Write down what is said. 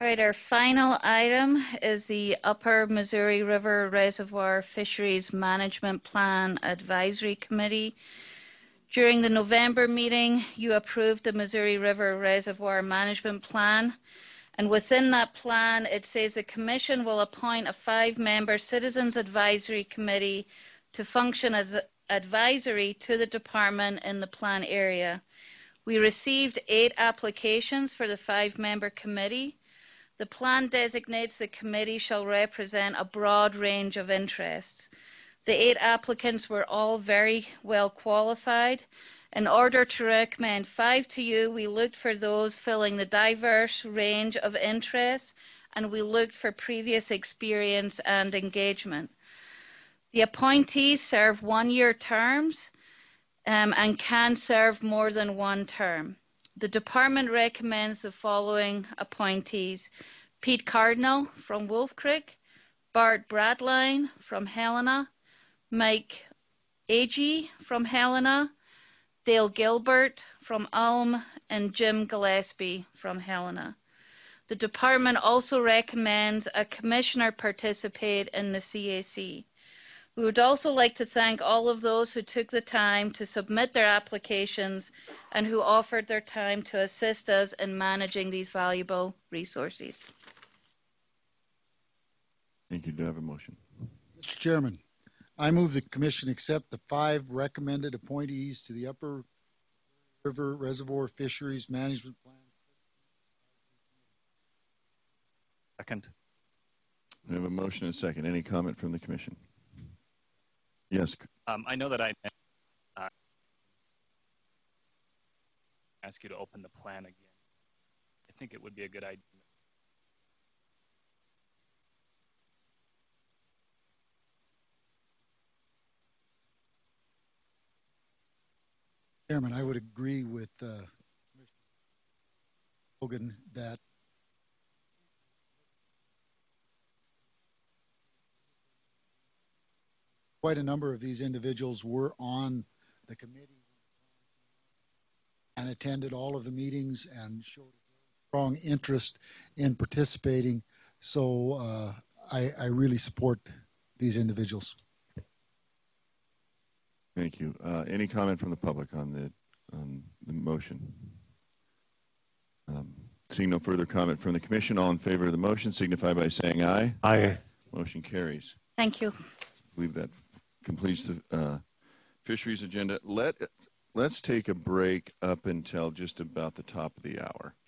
All right, our final item is the Upper Missouri River Reservoir Fisheries Management Plan Advisory Committee. During the November meeting, you approved the Missouri River Reservoir Management Plan. And within that plan, it says the Commission will appoint a 5-member Citizens Advisory Committee to function as advisory to the department in the plan area. We received 8 applications for the 5-member committee. The plan designates the committee shall represent a broad range of interests. The 8 applicants were all very well qualified. In order to recommend 5 to you, we looked for those filling the diverse range of interests, and we looked for previous experience and engagement. The appointees serve 1-year terms and can serve more than 1 term. The department recommends the following appointees: Pete Cardinal from Wolf Creek, Bart Bradline from Helena, Mike Agee from Helena, Dale Gilbert from Ulm, and Jim Gillespie from Helena. The department also recommends a commissioner participate in the CAC. We would also like to thank all of those who took the time to submit their applications and who offered their time to assist us in managing these valuable resources. Thank you. Do I have a motion? Mr. Chairman, I move the Commission accept the 5 recommended appointees to the Upper River Reservoir Fisheries Management Plan. Second. We have a motion and a second. Any comment from the Commission? Yes. I know that I ask you to open the plan again. I think it would be a good idea. Chairman, I would agree with Commissioner Hogan that quite a number of these individuals were on the committee and attended all of the meetings and showed a strong interest in participating. So I really support these individuals. Thank you. Any comment from the public on the motion? Seeing no further comment from the Commission, all in favor of the motion signify by saying aye. Aye. Motion carries. Thank you. I believe that completes the fisheries agenda. Let's take a break up until just about the top of the hour.